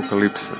apokalipse.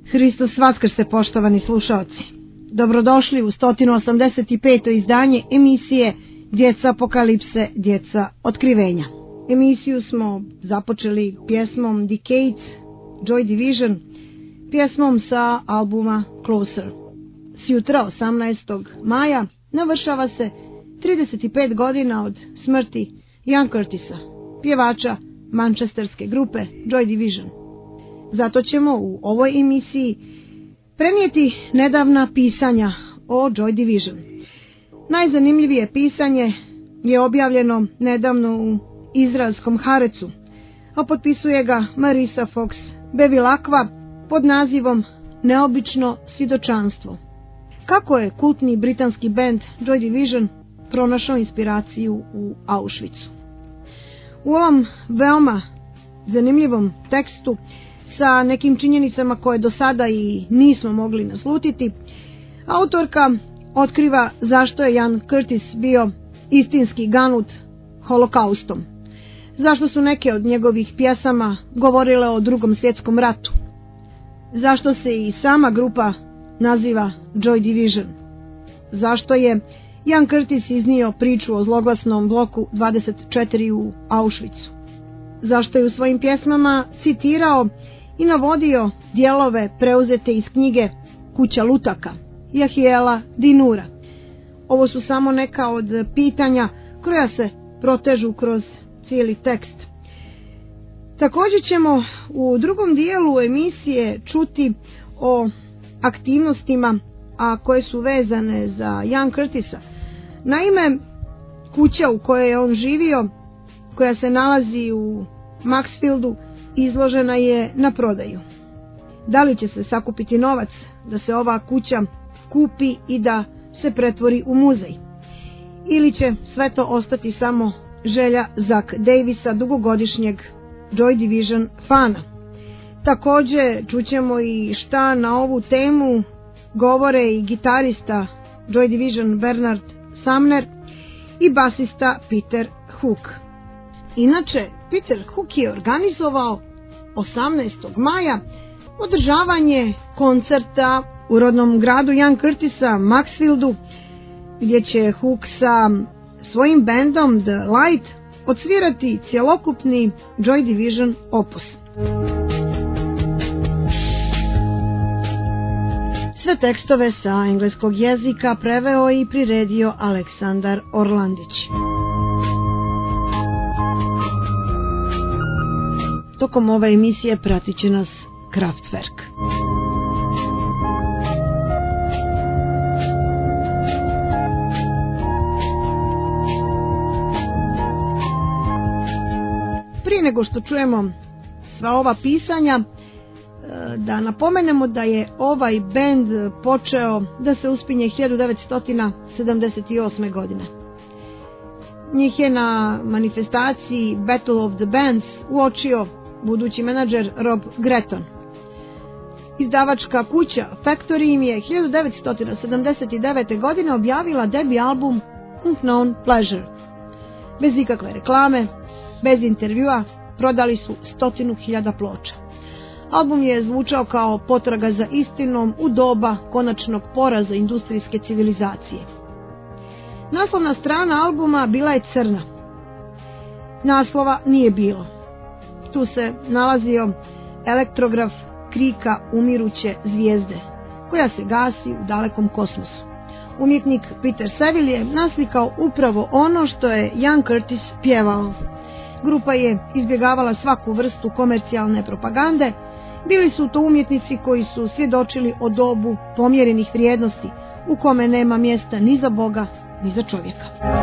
Hristos vaskrse, poštovani slušaoci. Dobrodošli u 185. izdanje emisije Djeca apokalipse, djeca otkrivenja. Emisiju smo započeli pjesmom Decades, Joy Division, pjesmom sa albuma Closer. Sjutra, 18. maja, navršava se 35 godina od smrti Ian Curtisa, pjevača manchesterske grupe Joy Division. Zato ćemo u ovoj emisiji prenijeti nedavna pisanja o Joy Division. Najzanimljivije pisanje je objavljeno nedavno u izraelskom Haaretzu, a potpisuje ga Marisa Fox Bevilacqua pod nazivom Neobično svjedočanstvo. Kako je kultni britanski bend Joy Division pronašao inspiraciju u Auschwitzu. U ovom veoma zanimljivom tekstu sa nekim činjenicama koje do sada i nismo mogli naslutiti, autorka otkriva zašto je Ian Curtis bio istinski ganut holokaustom, zašto su neke od njegovih pjesama govorile o Drugom svjetskom ratu, zašto se i sama grupa naziva Joy Division, zašto je Ian Curtis iznio priču o zloglasnom bloku 24 u Auschwitzu, zašto je u svojim pjesmama citirao i navodio dijelove preuzete iz knjige Kuća lutaka Jehiela Dinura. Ovo su samo neka od pitanja koja se protežu kroz cijeli tekst. Također ćemo u drugom dijelu emisije čuti o aktivnostima, a koje su vezane za Ian Curtisa. Naime, kuća u kojoj je on živio, koja se nalazi u Maxfieldu, izložena je na prodaju. Da li će se sakupiti novac da se ova kuća kupi i da se pretvori u muzej? Ili će sve to ostati samo želja Zak Davisa, dugogodišnjeg Joy Division fana? Također čućemo i šta na ovu temu govore i gitarista Joy Division Bernard Sumner i basista Peter Hook. Inače, Peter Hook je organizovao 18. maja održavanje koncerta u rodnom gradu Ian Curtisa, Maxfieldu, gdje će Hook sa svojim bendom The Light odsvirati cjelokupni Joy Division opus. Sve tekstove sa engleskog jezika preveo i priredio Aleksandar Orlandić. Tokom ove emisije pratit će nas Kraftwerk. Prije nego što čujemo sva ova pisanja, da napomenemo da je ovaj bend počeo da se uspinje 1978. godine. Njih je na manifestaciji Battle of the Bands uočio budući menadžer Rob Gretton. Izdavačka kuća Factory im je 1979. godine objavila debi album Unknown Pleasure. Bez ikakve reklame, bez intervjua, prodali su 100.000 ploča. Album je zvučao kao potraga za istinom u doba konačnog poraza industrijske civilizacije. Naslovna strana albuma bila je crna. Naslova nije bilo. Tu se nalazio elektrograf krika umiruće zvijezde, koja se gasi u dalekom kosmosu. Umjetnik Peter Saville je naslikao upravo ono što je Ian Curtis pjevao. Grupa je izbjegavala svaku vrstu komercijalne propagande. Bili su to umjetnici koji su svjedočili o dobu pomjerenih vrijednosti, u kome nema mjesta ni za Boga, ni za čovjeka.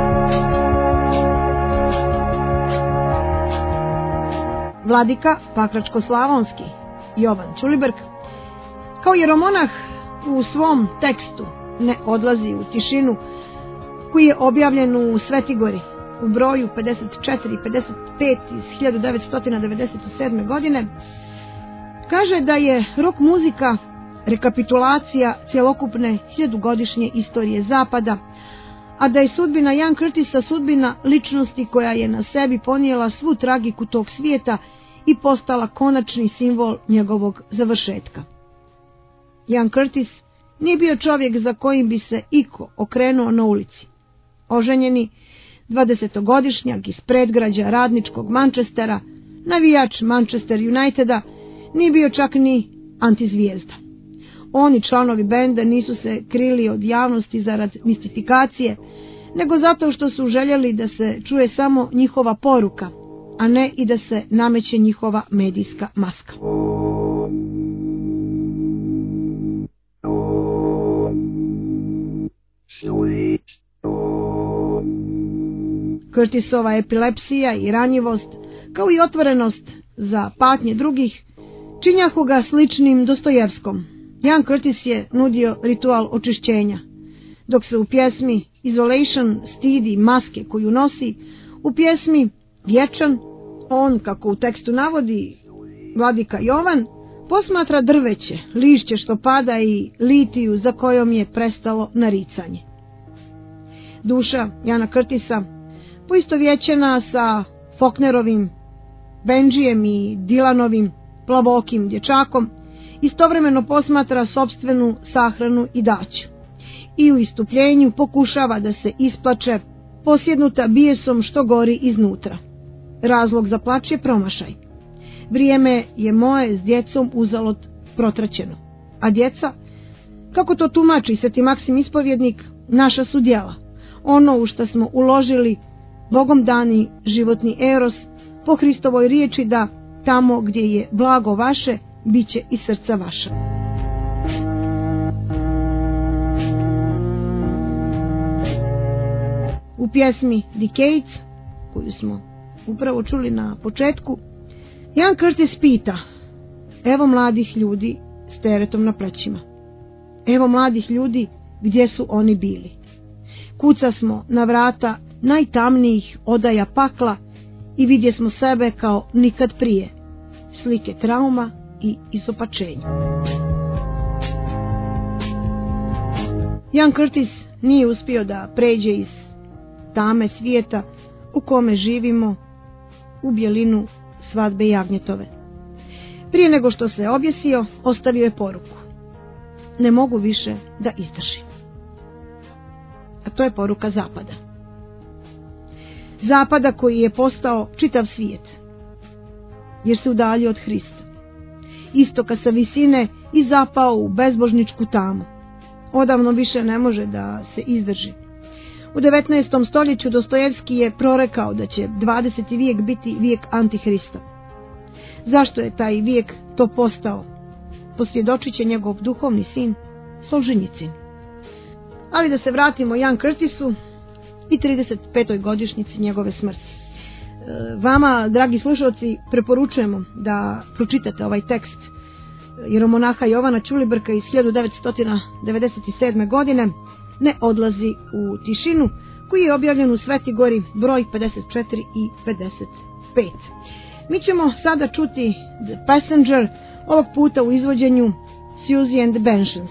Vladika Pakračko-slavonski Jovan Ćulibrk, kao jeromonah, u svom tekstu Ne odlazi u tišinu, koji je objavljen u Svetigori u broju 54-55 iz 1997. godine, kaže da je rock muzika rekapitulacija cjelokupne 1000-godišnje istorije Zapada, a da je sudbina Ian Curtisa sudbina ličnosti koja je na sebi ponijela svu tragiku tog svijeta i postala konačni simbol njegovog završetka. Ian Curtis nije bio čovjek za kojim bi se iko okrenuo na ulici. Oženjeni 20-godišnjak iz predgrađa radničkog Manchestera, navijač Manchester Uniteda, nije bio čak ni antizvijezda. Oni, članovi benda, nisu se krili od javnosti zarad mistifikacije, nego zato što su željeli da se čuje samo njihova poruka, a ne i da se nameće njihova medijska maska. Curtisova epilepsija i ranjivost, kao i otvorenost za patnje drugih, činjahu ga sličnim Dostojevskom. Ian Curtis je nudio ritual očišćenja, dok se u pjesmi Isolation stidi maske koju nosi, u pjesmi Vječan, on, kako u tekstu navodi vladika Jovan, posmatra drveće, lišće što pada i litiju za kojom je prestalo naricanje. Duša Iana Curtisa, poistovjećena sa Faulknerovim, Benjijem i Dylanovim plavokim dječakom, istovremeno posmatra sopstvenu sahranu i daću. I u istupljenju pokušava da se isplače, posjednuta bijesom što gori iznutra. Razlog za plač je promašaj. Vrijeme je moje s djecom uzalud protraćeno. A djeca, kako to tumači Sveti Maksim Ispovjednik, naša su djela. Ono u što smo uložili Bogom dani životni eros, po Hristovoj riječi da tamo gdje je blago vaše, bit će i srca vaša. U pjesmi Decades, koju smo upravo čuli na početku, Ian Curtis pita: evo mladih ljudi s teretom na plećima. Evo mladih ljudi, gdje su oni bili? Kuca smo na vrata najtamnijih odaja pakla i vidje smo sebe kao nikad prije. Slike trauma i izopačenja. Ian Curtis nije uspio da pređe iz tame svijeta u kome živimo u bjelinu svadbe jagnjetove. Prije nego što se objesio, ostavio je poruku: ne mogu više da izdržim. A to je poruka Zapada. Zapada koji je postao čitav svijet, jer se udaljio od Hrista. Istoka sa visine i zapao u bezbožničku tamu. Odavno više ne može da se izdrži. U 19. stoljeću Dostojevski je prorekao da će 20. vijek biti vijek Antihrista. Zašto je taj vijek to postao? Posvjedočit će njegov duhovni sin Solženjicin. Ali da se vratimo Ian Curtisu i 35. godišnjici njegove smrti. Vama, dragi slušalci, preporučujemo da pročitate ovaj tekst jeromonaha Jovana Ćulibrka iz 1997. godine, Ne odlazi u tišinu, koji je objavljen u Sveti Gori broj 54 i 55. Mi ćemo sada čuti The Passenger, ovog puta u izvođenju Susie and the Benshans.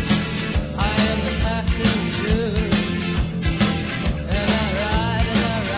I am the passenger, and I ride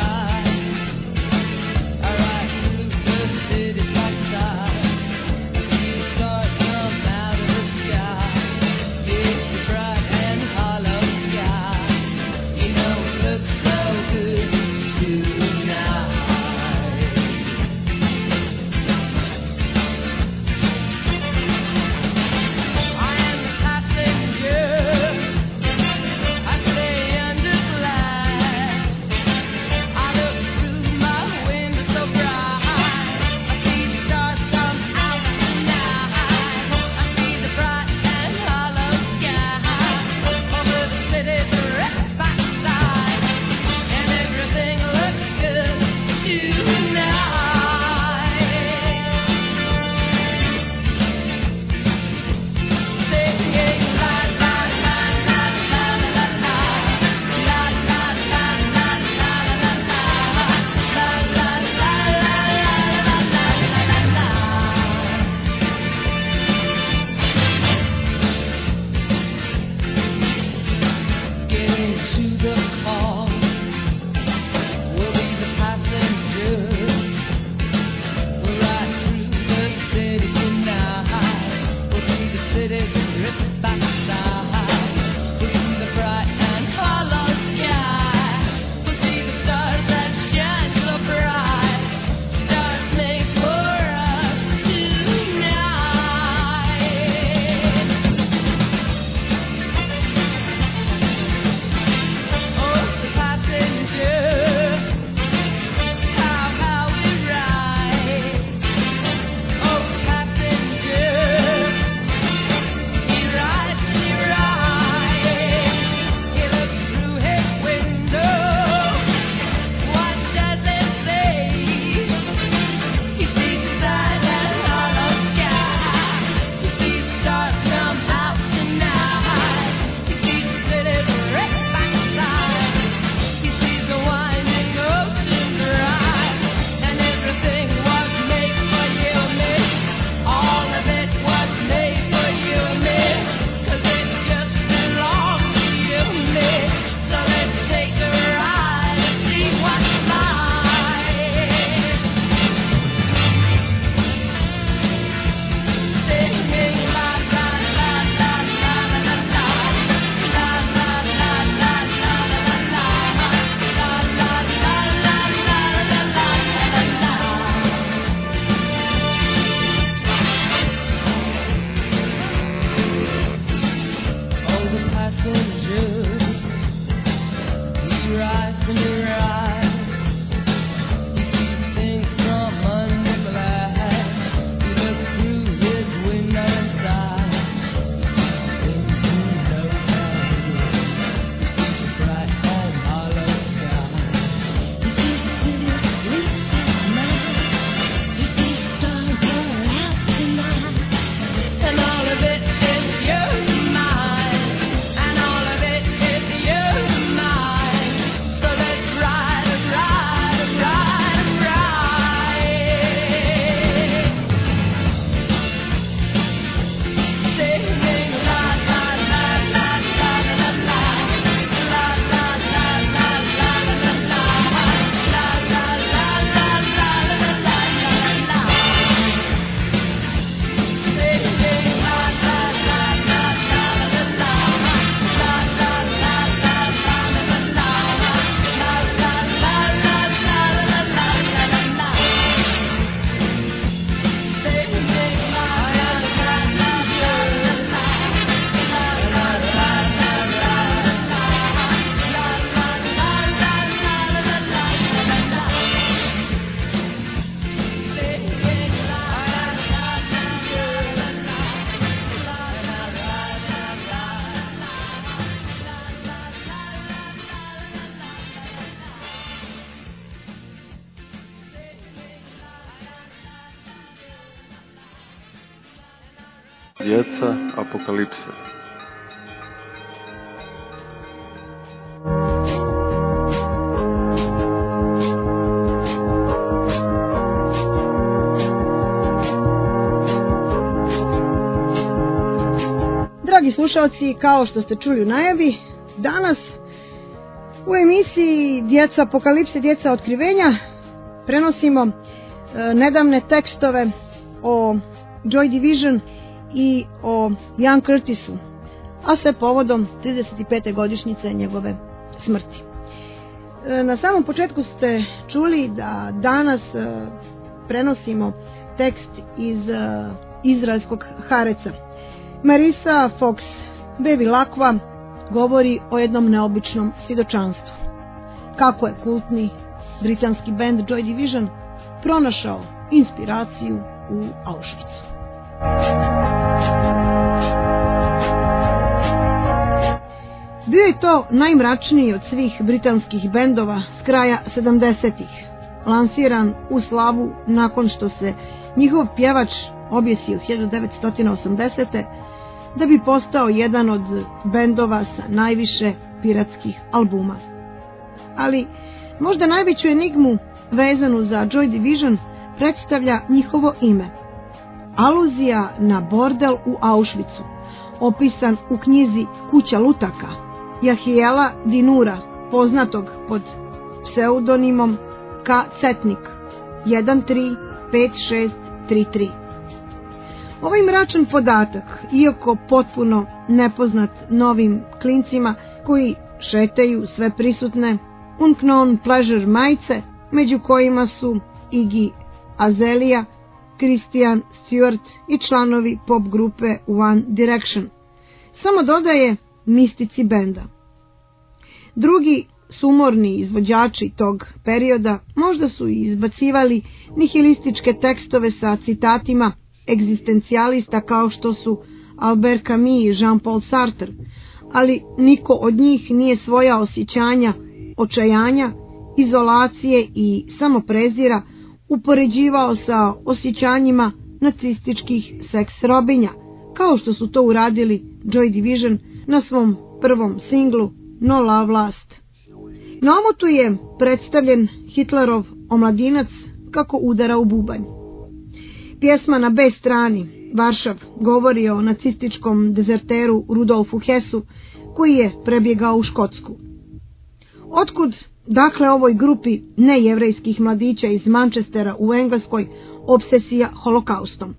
Djeca apokalipse. Dragi slušalci, kao što ste čuli u najavi, danas u emisiji Djeca apokalipse, djeca otkrivenja prenosimo nedavne tekstove o Joy Division i o Ian Curtisu, a sve povodom 35. godišnjice njegove smrti. Na samom početku ste čuli da danas prenosimo tekst iz izraelskog Hareca. Marisa Fox Bevilacqua govori o jednom neobičnom svjedočanstvu. Kako je kultni britanski bend Joy Division pronašao inspiraciju u Auschwitzu. Bio je to najmračniji od svih britanskih bendova s kraja 70-ih, lansiran u slavu nakon što se njihov pjevač objesio 1980. da bi postao jedan od bendova sa najviše piratskih albuma. Ali možda najveću enigmu vezanu za Joy Division predstavlja njihovo ime. Aluzija na bordel u Auschwitzu, opisan u knjizi Kuća lutaka Jahiela Dinura, poznatog pod pseudonimom K. Cetnik 135633. Ovaj mračan podatak, iako potpuno nepoznat novim klincima koji šetaju sve prisutne Unknown Pleasure majice, među kojima su Iggy Azalea, Christian Stewart i članovi pop grupe One Direction, samo dodaje mistici benda. Drugi sumorni izvođači tog perioda možda su izbacivali nihilističke tekstove sa citatima egzistencijalista kao što su Albert Camus i Jean-Paul Sartre, ali niko od njih nije svoja osjećanja, očajanja, izolacije i samoprezira upoređivao sa osjećanjima nacističkih seks robinja, kao što su to uradili Joy Division na svom prvom singlu No Love Lost. Na omotu je predstavljen Hitlerov omladinac kako udara u bubanj. Pjesma na B strani, Varšav, govori o nacističkom dezerteru Rudolfu Hessu, koji je prebjegao u Škotsku. Otkud, dakle, ovoj grupi nejevrejskih mladića iz Manchestera u Engleskoj obsesija holokaustom?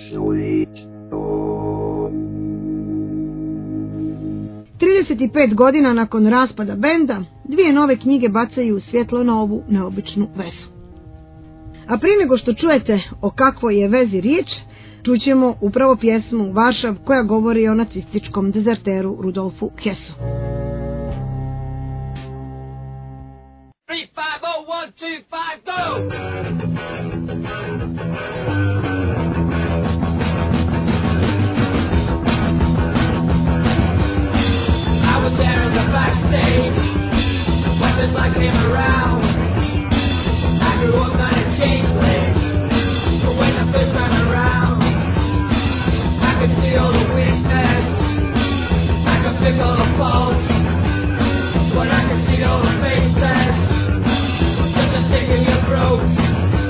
35 godina nakon raspada benda, dvije nove knjige bacaju svjetlo na ovu neobičnu vezu. A prije nego što čujete o kakvoj je vezi riječ, čućemo upravo pjesmu Varšav koja govori o nacističkom dezerteru Rudolfu Hessu. 3, 5, 0, 1, 2, 5, go! I was there in the backstage, weapons I came around. I grew up on a chain link, but when the fish ran around, I could see all the weakness, I could pick all the faults, when I could see all the faces, just a stick in your throat.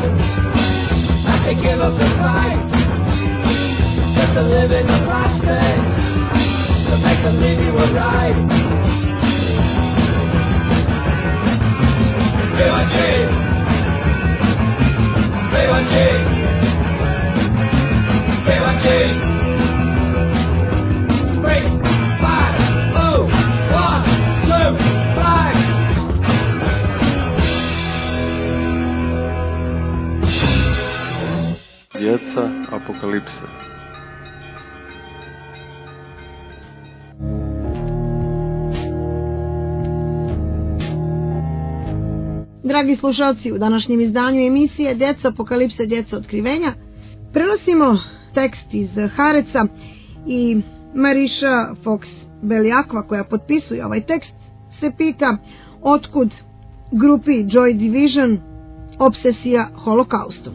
I could give up the fight just to live in the plastic, to make believe you were right. B1G, B1G, B1G. 3, 5, oh, 1, 2, 5. Djeca apokalipse. Dragi slušalci, u današnjem izdanju emisije Djeca apokalipse, djeca otkrivenja prenosimo tekst iz Hareca i Mariša Fox-Beljakva, koja potpisuje ovaj tekst, se pita otkud grupi Joy Division obsesija holokaustom.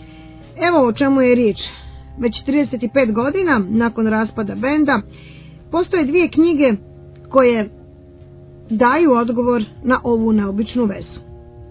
Evo o čemu je riječ. Već 35 godina nakon raspada benda postoje dvije knjige koje daju odgovor na ovu neobičnu vezu.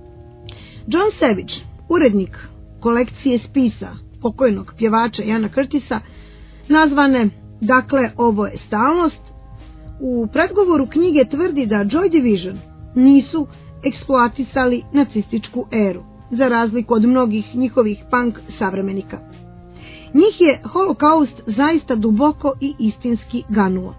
John Savage, urednik kolekcije spisa pokojnog pjevača Jana Curtisa, nazvane Dakle, ovo je stalnost, u predgovoru knjige tvrdi da Joy Division nisu eksploatisali nacističku eru, za razliku od mnogih njihovih punk savremenika. Njih je holokaust zaista duboko i istinski ganuo.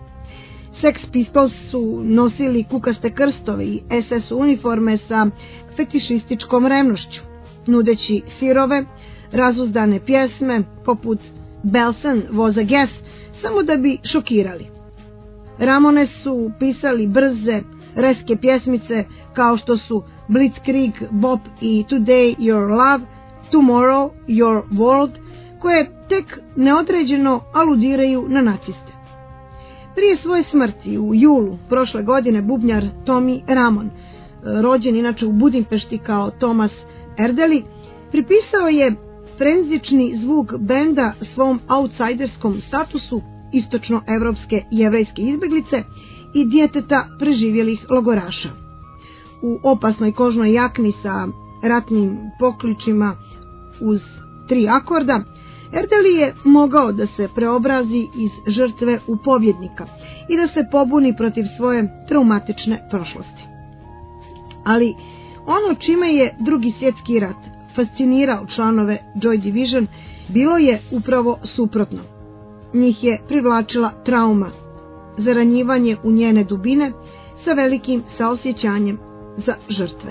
Sex Pistols su nosili kukaste krstove i SS uniforme sa fetišističkom revnošću, nudeći sirove, razuzdane pjesme poput Belsen was a gas, samo da bi šokirali. Ramones su pisali brze, reske pjesmice kao što su Blitzkrieg Bop i Today Your Love, Tomorrow Your World, koje tek neodređeno aludiraju na naciste. Prije svoje smrti u julu prošle godine bubnjar Tommy Ramon, rođen inače u Budimpešti kao Thomas Erdely, pripisao je frenzični zvuk benda svom outsiderskom statusu istočnoevropske jevrejske izbeglice i djeteta preživjelih logoraša. U opasnoj kožnoj jakni sa ratnim pokličima uz 3 akorda, Erdely je mogao da se preobrazi iz žrtve u pobjednika i da se pobuni protiv svoje traumatične prošlosti. Ali ono čime je Drugi svjetski rat fascinirao članove Joy Division bilo je upravo suprotno. Njih je privlačila trauma, zaranjivanje u njene dubine sa velikim saosjećanjem za žrtve.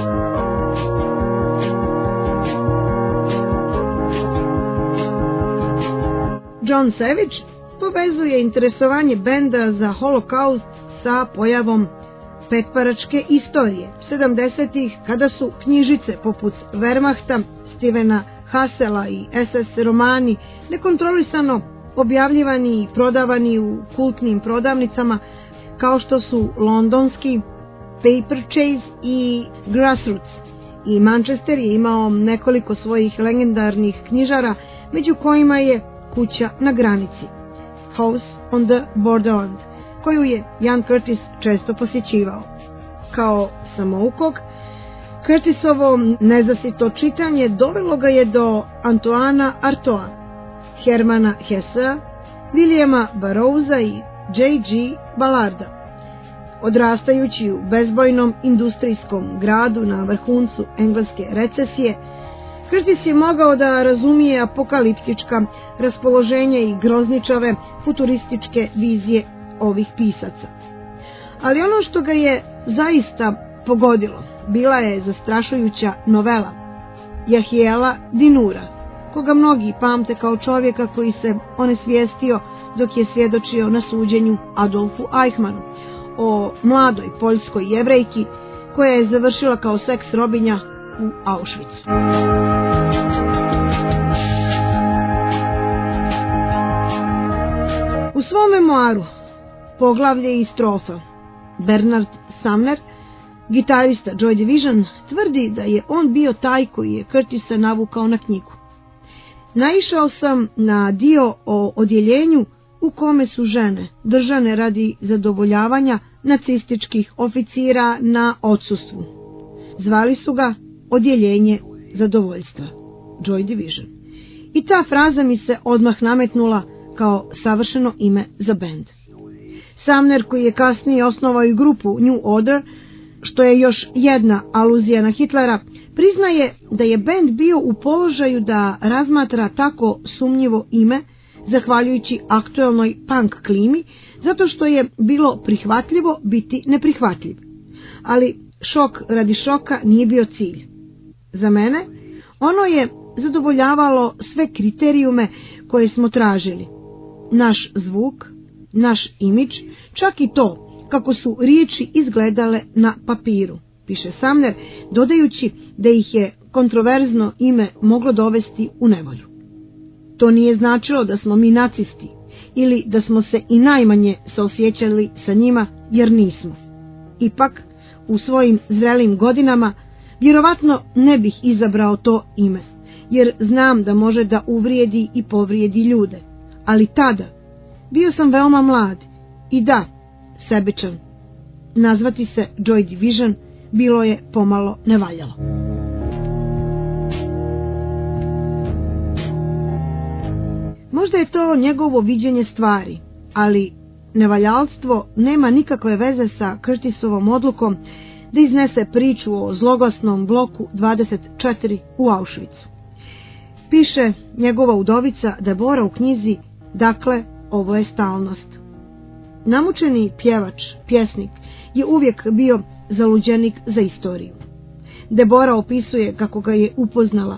John Savage povezuje interesovanje benda za holokaust sa pojavom petparačke istorije 70-ih, kada su knjižice poput Wehrmachta, Stevena Hassela i SS romani nekontrolisano objavljivani i prodavani u kultnim prodavnicama kao što su londonski Paper Chase i Grassroots, i Manchester je imao nekoliko svojih legendarnih knjižara, među kojima je Kuća na granici, House on the Borderland, koju je Jan Curtis često posjećivao. Kao samoukog, Curtisovo nezasito čitanje dovelo ga je do Antoana Artaud'a, Hermana Hessea, Williama Burroughsa i J.G. Ballarda. Odrastajući u bezbojnom industrijskom gradu na vrhuncu engleske recesije, Curtis je mogao da razumije apokaliptička raspoloženja i grozničave futurističke vizije ovih pisaca. Ali ono što ga je zaista pogodilo bila je zastrašujuća novela Jehiela Dinura, koga mnogi pamte kao čovjeka koji se onesvijestio dok je svjedočio na suđenju Adolfu Eichmannu o mladoj poljskoj jevrejki koja je završila kao seks robinja u Auschwitzu. U svom memoaru Poglavlje i strofa Bernard Sumner, gitarista Joy Division, tvrdi da je on bio taj koji je Curtisa navukao na knjigu. Naišao sam na dio o odjeljenju u kome su žene držane radi zadovoljavanja nacističkih oficira na odsustvu. Zvali su ga odjeljenje zadovoljstva. Joy Division. I ta fraza mi se odmah nametnula kao savršeno ime za bend. Sumner, koji je kasnije osnovao i grupu New Order, što je još jedna aluzija na Hitlera, priznaje da je bend bio u položaju da razmatra tako sumnjivo ime, zahvaljujući aktuelnoj punk klimi, zato što je bilo prihvatljivo biti neprihvatljiv. Ali šok radi šoka nije bio cilj. Za mene ono je zadovoljavalo sve kriterijume koje smo tražili. Naš zvuk, naš imidž, čak i to kako su riječi izgledale na papiru, piše Sumner, dodajući da ih je kontroverzno ime moglo dovesti u nevolju. To nije značilo da smo mi nacisti ili da smo se i najmanje saosjećali sa njima, jer nismo. Ipak, u svojim zrelim godinama, vjerovatno ne bih izabrao to ime, jer znam da može da uvrijedi i povrijedi ljude. Ali tada, bio sam veoma mlad i da, sebičan. Nazvati se Joy Division bilo je pomalo nevaljalo. Možda je to njegovo viđenje stvari, ali nevaljalstvo nema nikakve veze sa Curtisovom odlukom da iznese priču o zloglasnom bloku 24 u Auschwitzu. Piše njegova udovica Debora u knjizi Dakle, ovo je stalnost. Namučeni pjevač, pjesnik, je uvijek bio zaluđenik za istoriju. Debora opisuje kako ga je upoznala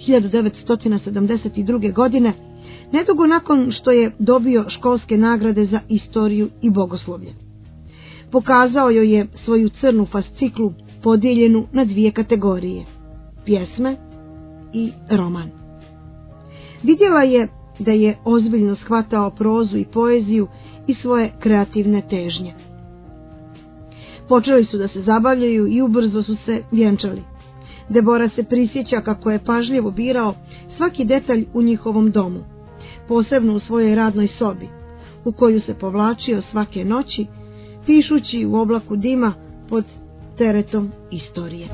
1972. godine, nedugo nakon što je dobio školske nagrade za istoriju i bogoslovlje. Pokazao joj je svoju crnu fasciklu podijeljenu na dvije kategorije, pjesme i roman. Vidjela je da je ozbiljno shvatao prozu i poeziju i svoje kreativne težnje. Počeli su da se zabavljaju i ubrzo su se vjenčali. Debora se prisjeća kako je pažljivo birao svaki detalj u njihovom domu, posebno u svojoj radnoj sobi, u koju se povlačio svake noći, pišući u oblaku dima pod teretom istorije.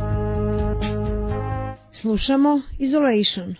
Slušamo Isolation.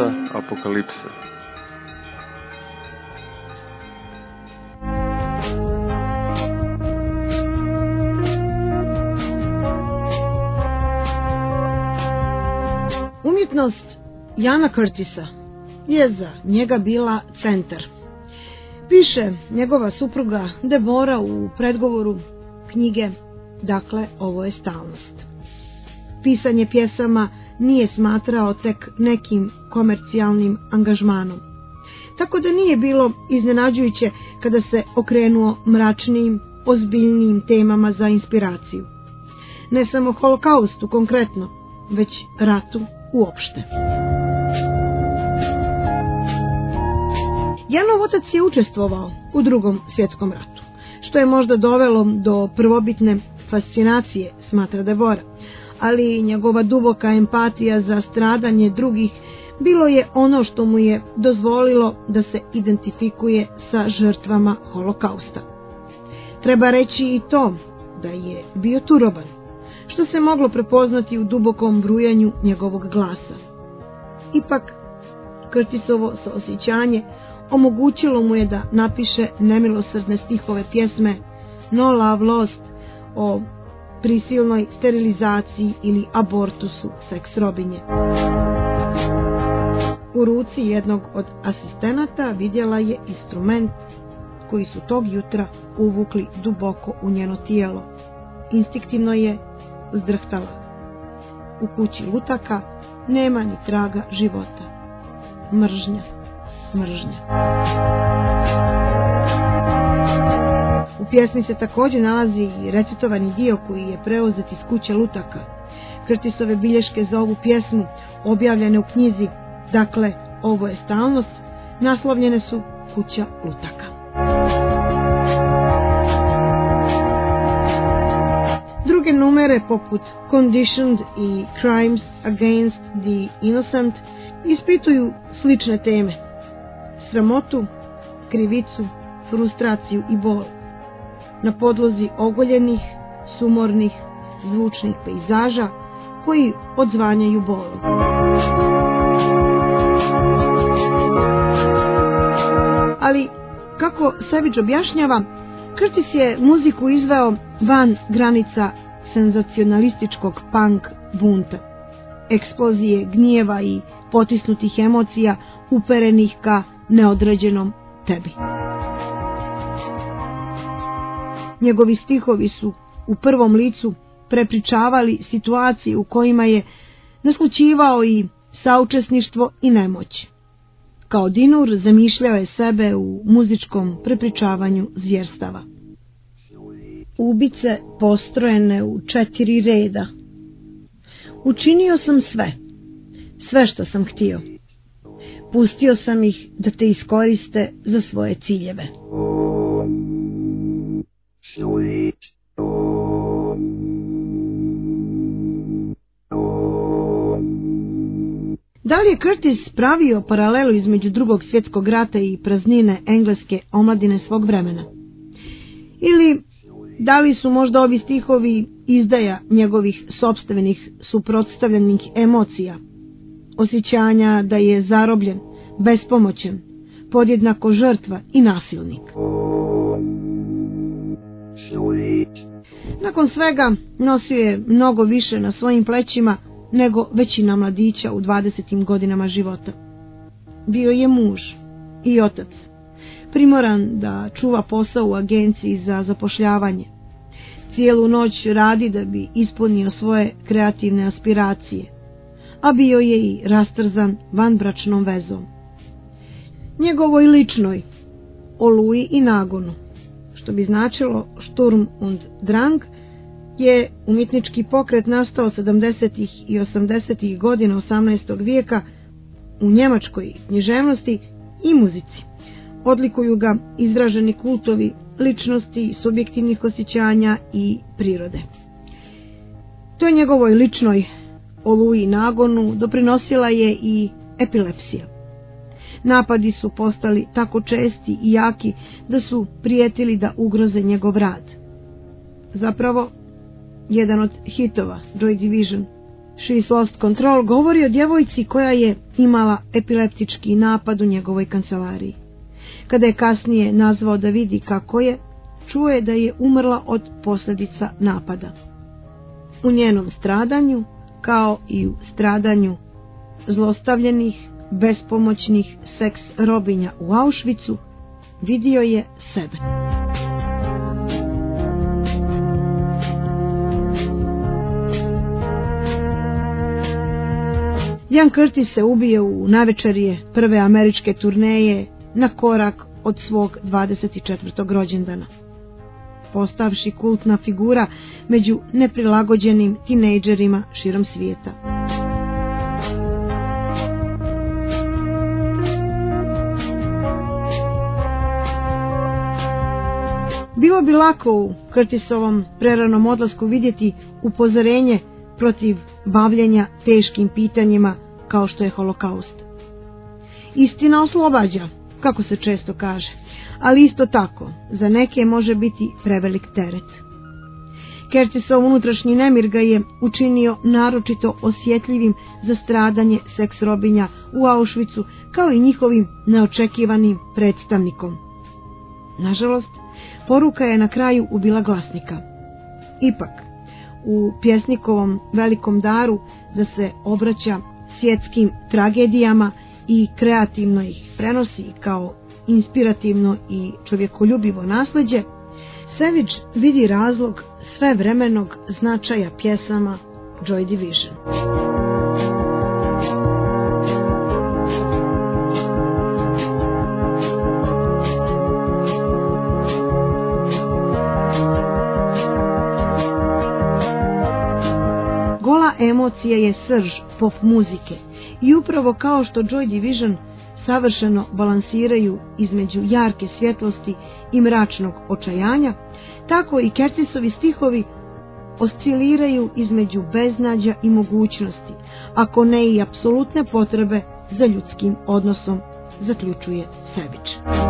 Djeca apokalipse. Umjetnost Jana Curtisa je za njega bila centar. Piše njegova supruga Debora u predgovoru knjige Dakle, ovo je stalnost. Pisanje pjesama nije smatrao tek nekim komercijalnim angažmanom. Tako da nije bilo iznenađujuće kada se okrenuo mračnijim, ozbiljnijim temama za inspiraciju. Ne samo holokaustu konkretno, već ratu uopšte. Janov otac je učestvovao u Drugom svjetskom ratu, što je možda dovelo do prvobitne fascinacije, smatra Debora, ali njegova duboka empatija za stradanje drugih bilo je ono što mu je dozvolilo da se identifikuje sa žrtvama holokausta. Treba reći i to da je bio turoban, što se moglo prepoznati u dubokom brujanju njegovog glasa. Ipak, Curtisovo saosjećanje omogućilo mu je da napiše nemilosrdne stihove pjesme No Love Lost o prisilnoj sterilizaciji ili abortusu seks robinje. U ruci jednog od asistenata vidjela je instrument koji su tog jutra uvukli duboko u njeno tijelo. Instinktivno je uzdrhtala. U kući lutaka nema ni traga života. Mržnja, mržnja. U pjesmi se također nalazi i recitovani dio koji je preuzet iz kuće lutaka. Curtisove bilješke za ovu pjesmu, objavljene u knjizi Dakle, ovo je stalnost, naslovljene su Kuća lutaka. Druge numere poput Conditioned i Crimes Against the Innocent ispituju slične teme. Sramotu, krivicu, frustraciju i bol. Na podlozi ogoljenih, sumornih, zvučnih pejzaža koji odzvanjaju bolom. Ali, kako Savage objašnjava, Curtis je muziku izveo van granica senzacionalističkog punk bunta, eksplozije gnjeva i potisnutih emocija uperenih ka neodređenom tebi. Njegovi stihovi su u prvom licu prepričavali situacije u kojima je naslućivao i saučesništvo i nemoć. Kao dinur zamišljao je sebe u muzičkom prepričavanju zvjerstava. Ubice postrojene u 4 reda. Učinio sam sve što sam htio. Pustio sam ih da te iskoriste za svoje ciljeve. Da li je Curtis pravio paralelu između Drugog svjetskog rata i praznine engleske omladine svog vremena? Ili da li su možda ovi stihovi izdaja njegovih sopstvenih suprotstavljenih emocija, osjećanja da je zarobljen, bespomoćen, podjednako žrtva i nasilnik? Nakon svega nosio je mnogo više na svojim plećima nego većina mladića u 20. godinama života. Bio je muž i otac, primoran da čuva posao u agenciji za zapošljavanje. Cijelu noć radi da bi ispunio svoje kreativne aspiracije, a bio je i rastrzan vanbračnom vezom. Njegovoj ličnoj oluji i nagonu, što bi značilo Sturm und Drang, je umjetnički pokret nastao 70. i 80. godina 18. vijeka u njemačkoj književnosti i muzici. Odlikuju ga izraženi kultovi ličnosti, subjektivnih osjećanja i prirode. To je njegovoj ličnoj oluji i nagonu doprinosila je i epilepsija. Napadi su postali tako česti i jaki da su prijetili da ugroze njegov rad. Zapravo, jedan od hitova Joy Division She's Lost Control govori o djevojci koja je imala epileptički napad u njegovoj kancelariji. Kada je kasnije nazvao da vidi kako je, čuo je da je umrla od posljedica napada. U njenom stradanju, kao i u stradanju zlostavljenih, bespomoćnih seks robinja u Auschwitzu, vidio je sebe. Ian Curtis se ubio u navečerje prve američke turneje na korak od svog 24. rođendana, postavši kultna figura među neprilagođenim tinejdžerima širom svijeta. Bilo bi lako u Curtisovom preranom odlasku vidjeti upozorenje protiv bavljenja teškim pitanjima kao što je holokaust. Istina oslobađa, kako se često kaže, ali isto tako za neke može biti prevelik teret. Curtisov unutrašnji nemir ga je učinio naročito osjetljivim za stradanje seks robinja u Auschwitzu, kao i njihovim neočekivanim predstavnikom. Nažalost, poruka je na kraju ubila glasnika. Ipak, u pjesnikovom velikom daru da se obraća svjetskim tragedijama i kreativno ih prenosi kao inspirativno i čovjekoljubivo nasljeđe, Savage vidi razlog svevremenog značaja pjesama Joy Division. Gola emocija je srž pop muzike i upravo kao što Joy Division savršeno balansiraju između jarke svjetlosti i mračnog očajanja, tako i Curtisovi stihovi osciliraju između beznađa i mogućnosti, ako ne i apsolutne potrebe za ljudskim odnosom, zaključuje Savage.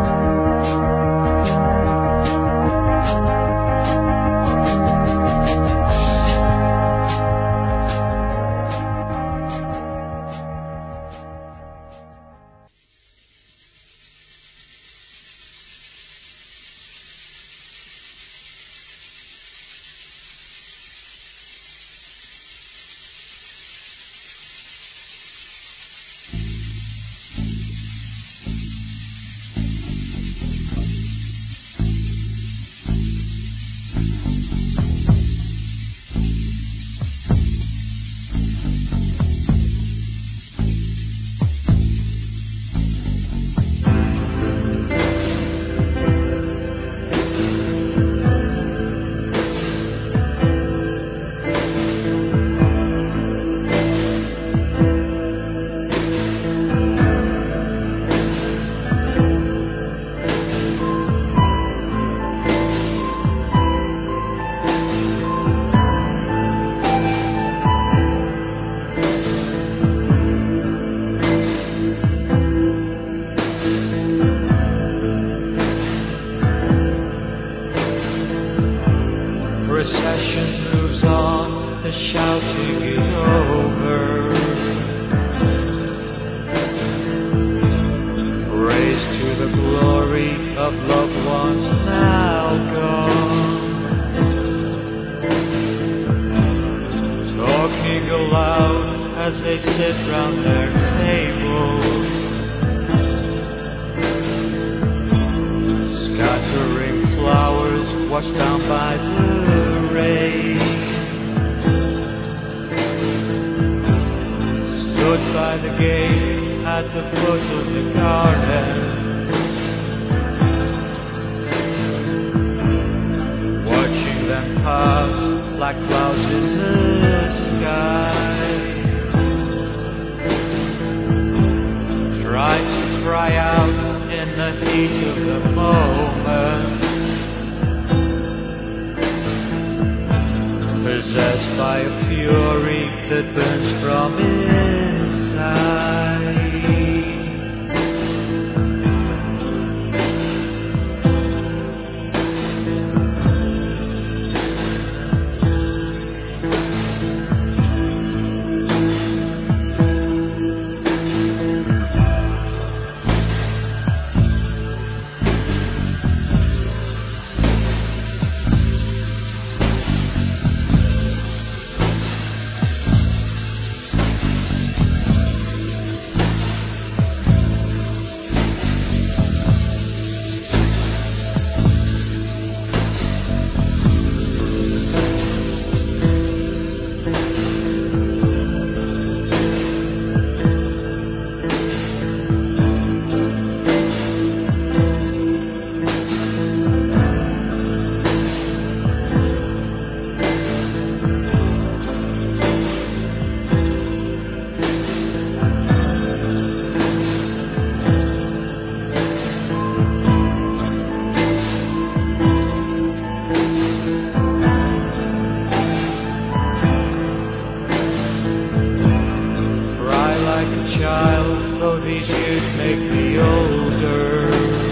years make me older.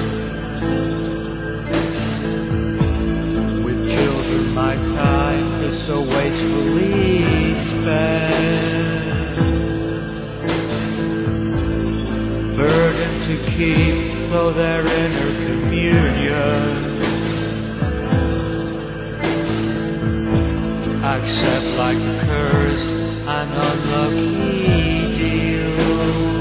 With children my time is so wastefully spent. Burden to keep, though they're inner communion. Accept like a curse an unlucky deal.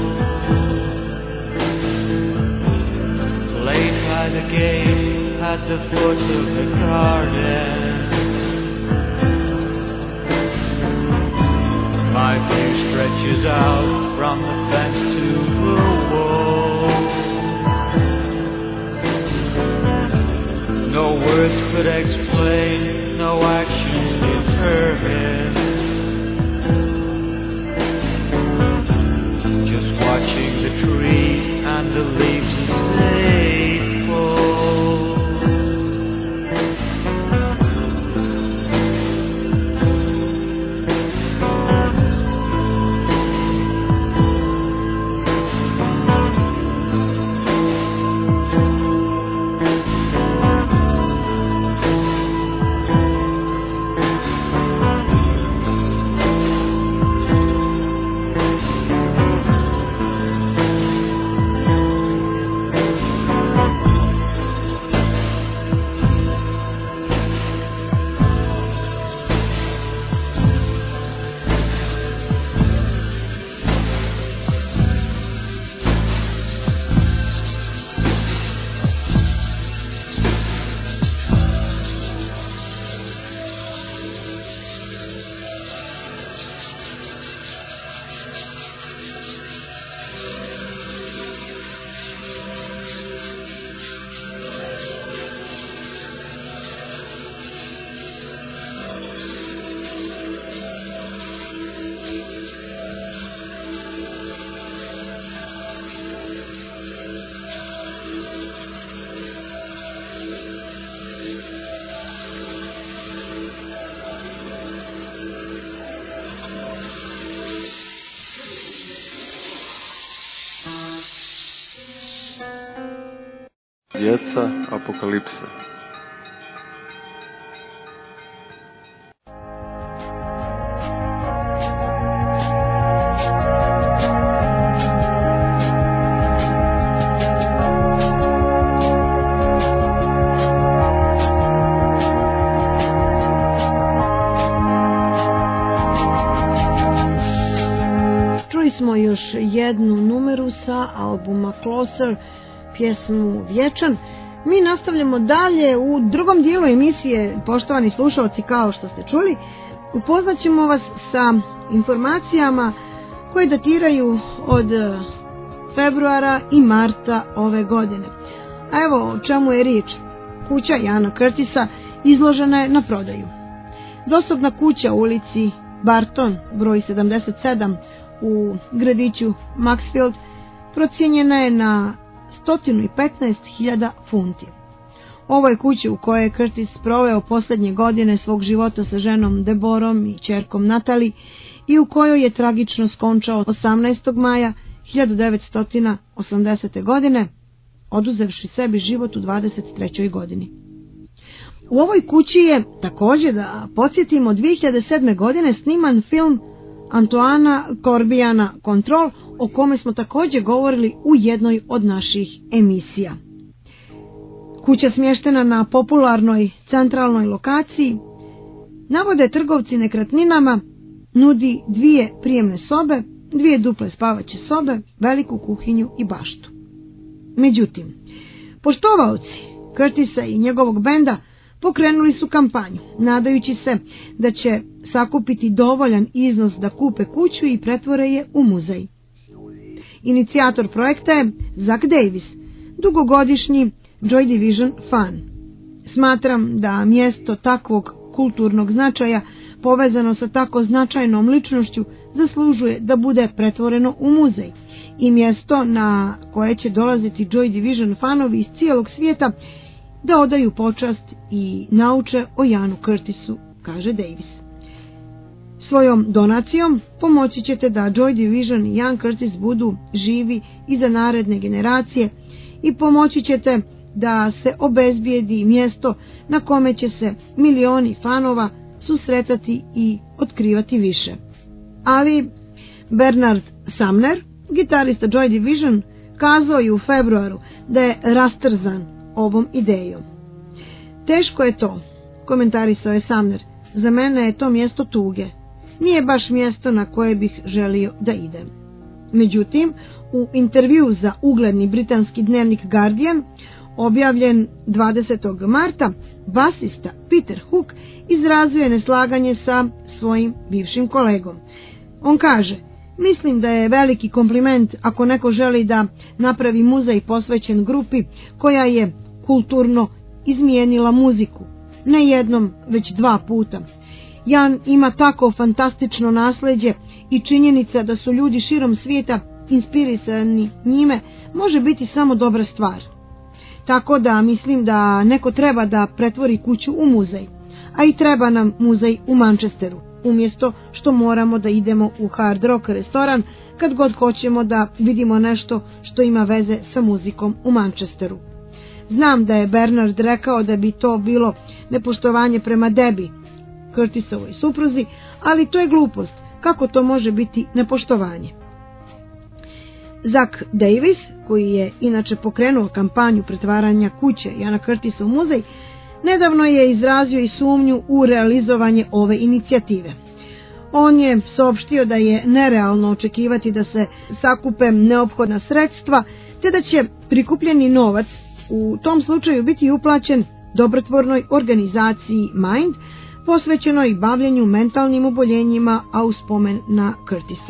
Late by the gate at the foot of the garden, my view stretches out from the fence to the wall. No words could explain, no actions determine. Just watching the trees and the leaves as they fall. Djeca apokalipse. Čuli smo još jednu numeru sa albuma Closer, pjesmu Vječan. Mi nastavljamo dalje u drugom dijelu emisije, poštovani slušalci, kao što ste čuli. Upoznat ćemo vas sa informacijama koje datiraju od februara i marta ove godine. A evo o čemu je riječ. Kuća Jana Curtisa izložena je na prodaju. Dosobna kuća u ulici Barton, broj 77 u gradiću Maxfield, procijenjena je na 115.000 funti. Ovo je kuća u kojoj je Curtis proveo posljednje godine svog života sa ženom Deborom i ćerkom Natali i u kojoj je tragično skončao 18. maja 1980. godine, oduzevši sebi život u 23. godini. U ovoj kući je također, da podsjetimo, 2007. godine sniman film Antoana Corbijana Kontrol, o kome smo također govorili u jednoj od naših emisija. Kuća smještena na popularnoj centralnoj lokaciji, navode trgovci nekretninama, nudi 2 prijemne sobe, 2 duple spavaće sobe, veliku kuhinju i baštu. Međutim, poštovaoci Curtisa i njegovog benda pokrenuli su kampanju, nadajući se da će sakupiti dovoljan iznos da kupe kuću i pretvore je u muzej. Inicijator projekta je Zach Davis, dugogodišnji Joy Division fan. Smatram da mjesto takvog kulturnog značaja, povezano sa tako značajnom ličnošću, zaslužuje da bude pretvoreno u muzej i mjesto na koje će dolaziti Joy Division fanovi iz cijelog svijeta da odaju počast i nauče o Janu Curtisu, kaže Davis. Svojom donacijom pomoći ćete da Joy Division i Ian Curtis budu živi i za naredne generacije i pomoći ćete da se obezbijedi mjesto na kome će se milioni fanova susretati i otkrivati više. Ali Bernard Sumner, gitarista Joy Division, kazao je u februaru da je rastrzan ovom idejom. Teško je to, komentarisao je Sumner, za mene je to mjesto tuge. Nije baš mjesto na koje bih želio da idem. Međutim, u intervju za ugledni britanski dnevnik Guardian, objavljen 20. marta, basista Peter Hook izrazio je neslaganje sa svojim bivšim kolegom. On kaže: mislim da je veliki kompliment ako neko želi da napravi muzej posvećen grupi koja je kulturno izmijenila muziku. Ne jednom, već 2 puta. Jan ima tako fantastično nasleđe i činjenica da su ljudi širom svijeta inspirisani njime može biti samo dobra stvar. Tako da mislim da neko treba da pretvori kuću u muzej. A i treba nam muzej u Manchesteru, umjesto što moramo da idemo u Hard Rock restoran kad god hoćemo da vidimo nešto što ima veze sa muzikom u Manchesteru. Znam da je Bernard rekao da bi to bilo nepoštovanje prema Debbie, Curtisovoj supruzi, ali to je glupost. Kako to može biti nepoštovanje? Zach Davis, koji je inače pokrenuo kampanju pretvaranja kuće Iana Curtisa u muzej, nedavno je izrazio i sumnju u realizovanje ove inicijative. On je saopštio da je nerealno očekivati da se sakupe neophodna sredstva, te da će prikupljeni novac u tom slučaju biti uplaćen dobrotvornoj organizaciji Mind, posvećenoj bavljenju mentalnim oboljenjima, a u spomen na Curtisa.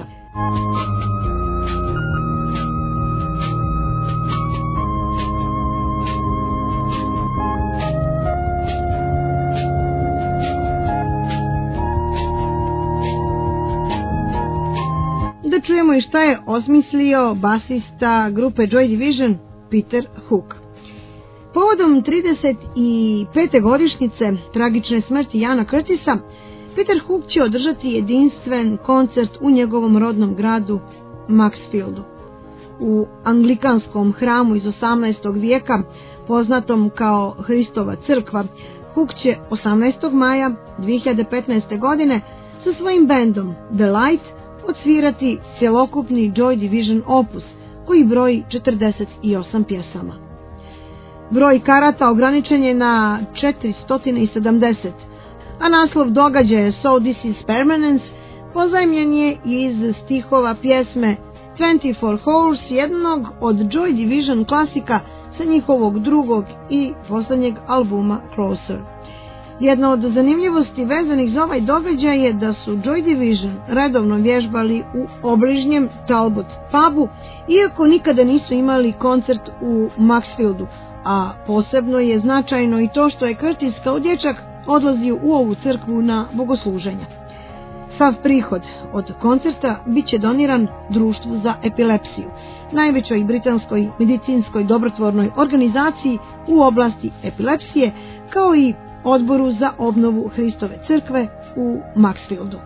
Da čujemo i šta je osmislio basista grupe Joy Division Peter Hook. Povodom 35. godišnjice tragične smrti Iana Curtisa, Peter Hook će održati jedinstven koncert u njegovom rodnom gradu Maxfieldu. U anglikanskom hramu iz 18. vijeka, poznatom kao Hristova crkva, Hook će 18. maja 2015. godine sa svojim bendom The Light odsvirati cjelokupni Joy Division opus, koji broji 48 pjesama. Broj karata ograničen je na 470, a naslov događaja So This Is Permanence pozajmljen je iz stihova pjesme 24 Hours, jednog od Joy Division klasika sa njihovog drugog i posljednjeg albuma Closer. Jedna od zanimljivosti vezanih za ovaj događaj je da su Joy Division redovno vježbali u obližnjem Talbot pubu, iako nikada nisu imali koncert u Maxfieldu, a posebno je značajno i to što je Curtis kao dječak odlazio u ovu crkvu na bogosluženja. Sav prihod od koncerta bit će doniran Društvu za epilepsiju, najvećoj britanskoj medicinskoj dobrotvornoj organizaciji u oblasti epilepsije, kao i Odboru za obnovu Hristove crkve u Maxfieldu.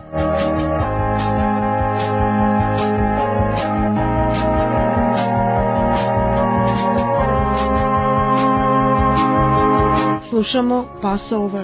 Slušamo Passover.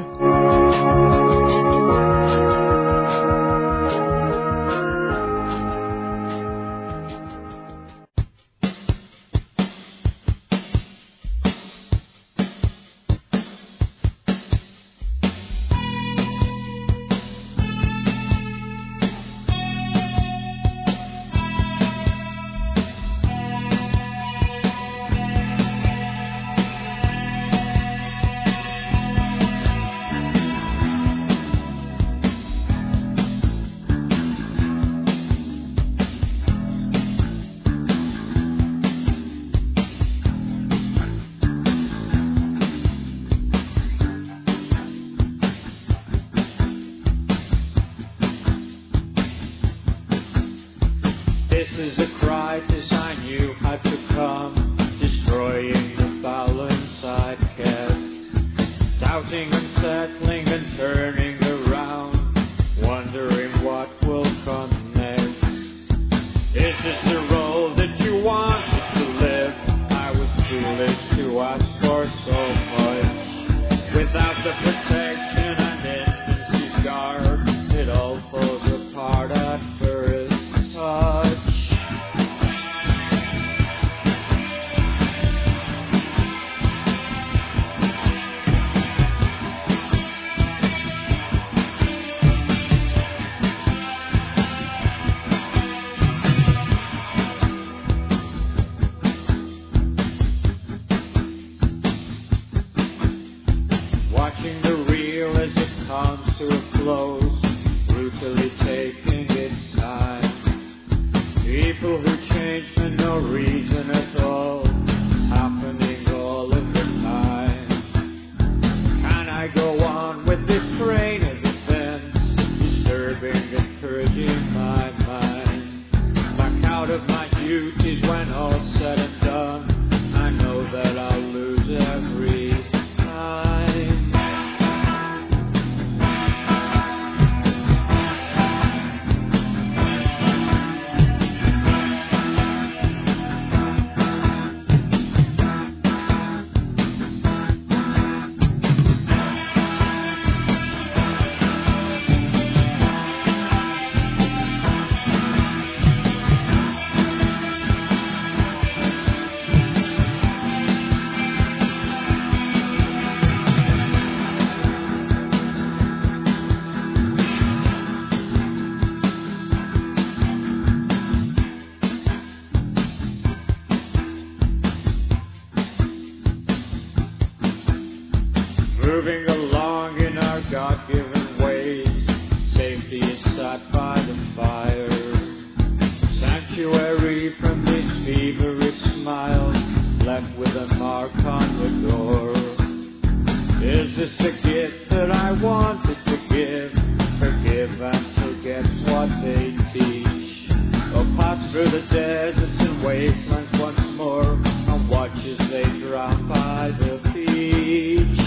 God-given ways. Safety is sought by the fire. Sanctuary from these feverish smiles, left with a mark on the door. Is this the gift that I wanted to give? Forgive and forget what they teach. Oh, pass through the deserts and wastelands once more, and watch as they drown by the beach.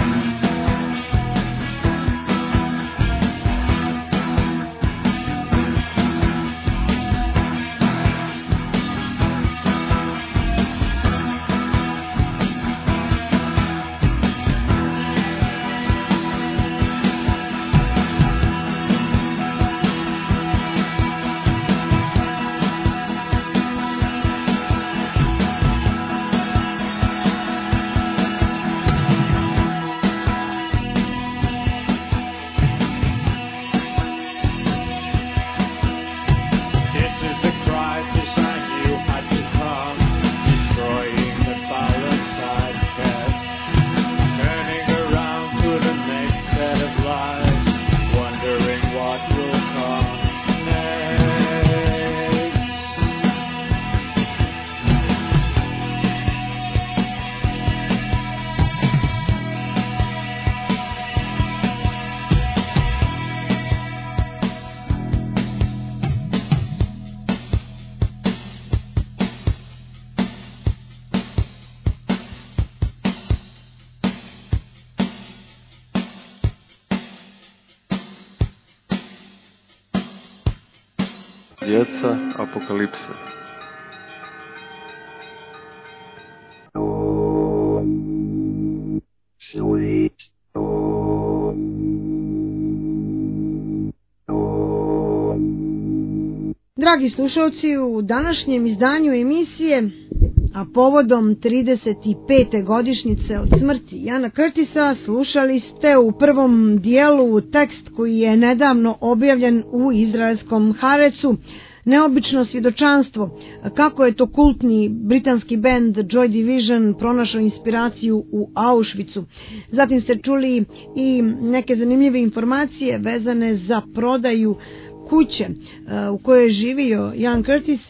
Djeca apokalipse. Dragi slušalci, u današnjem izdanju emisije, a povodom 35. godišnjice od smrti Jana Curtisa, slušali ste u prvom dijelu tekst koji je nedavno objavljen u izraelskom Haaretzu, neobično svjedočanstvo kako je to kultni britanski bend Joy Division pronašao inspiraciju u Auschwitzu. Zatim ste čuli i neke zanimljive informacije vezane za prodaju kuće u kojoj je živio Jan Curtis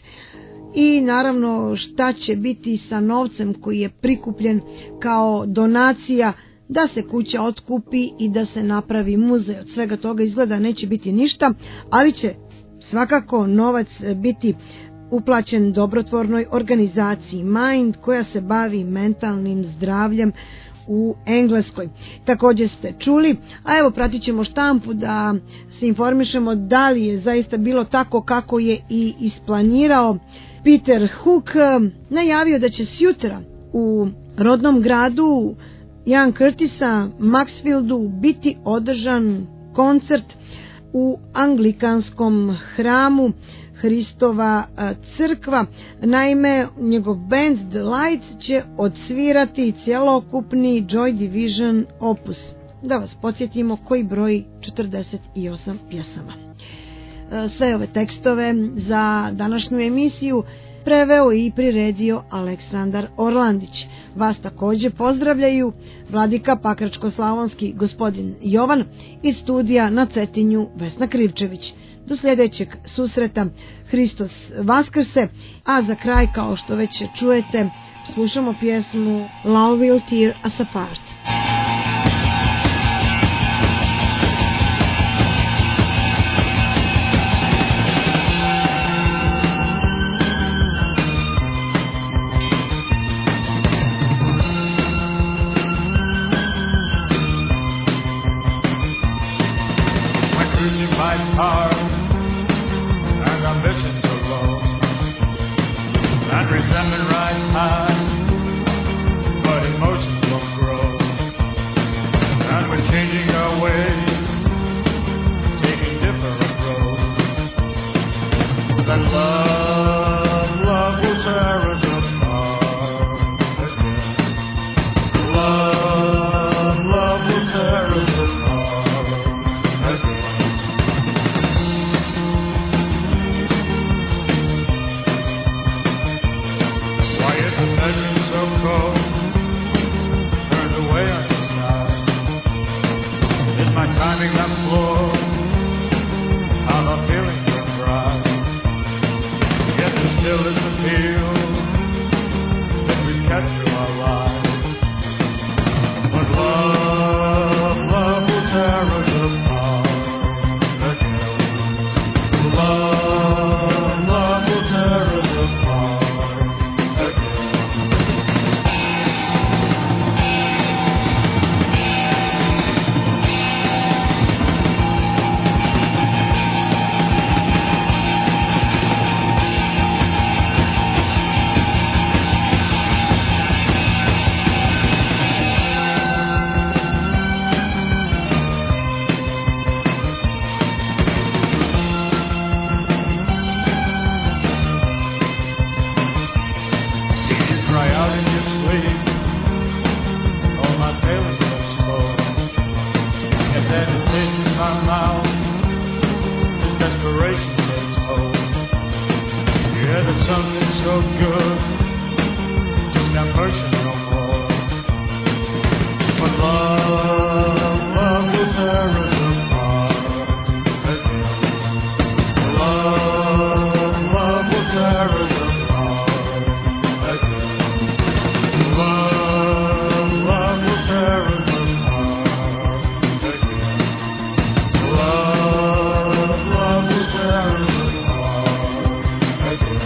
i naravno šta će biti sa novcem koji je prikupljen kao donacija da se kuća otkupi i da se napravi muzej. Od svega toga izgleda neće biti ništa, ali će svakako novac biti uplaćen dobrotvornoj organizaciji Mind koja se bavi mentalnim zdravljem u Engleskoj. Također ste čuli, a evo pratit ćemo štampu da se informišemo da li je zaista bilo tako kako je i isplanirao. Peter Hook najavio da će sjutra u rodnom gradu Jan Curtisa, Maxfieldu, biti održan koncert u anglikanskom hramu Hristova crkva. Naime, njegov band The Lights će odsvirati cjelokupni Joy Division opus. Da vas podsjetimo koji broji 48 pjesama. Sve ove tekstove za današnju emisiju preveo i priredio Aleksandar Orlandić. Vas također pozdravljaju vladika Pakračko-slavonski gospodin Jovan iz studija na Cetinju Vesna Krivčević. Do sljedećeg susreta, Hristos Vaskrse, a za kraj, kao što već čujete, slušamo pjesmu Love Will Tear Us Apart. And resentment rise high, but emotions won't grow. get through our lives. But love will tear us apart again. Love will tear us apart again. Cry out in your sleep, all my feelings are spoken, and then it hits my mouth, desperation takes hold. Yeah, there's something so good, just not pushing no more. But love will tear us apart again. Love will tear us apart. Love will tear us apart again. Love will tear us apart again.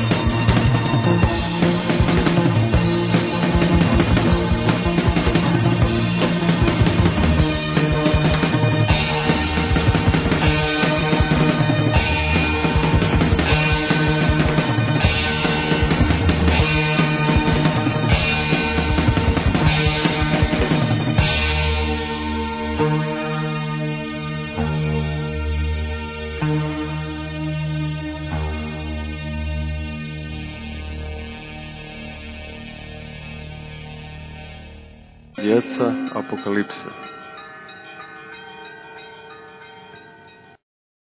Djeca apokalipse.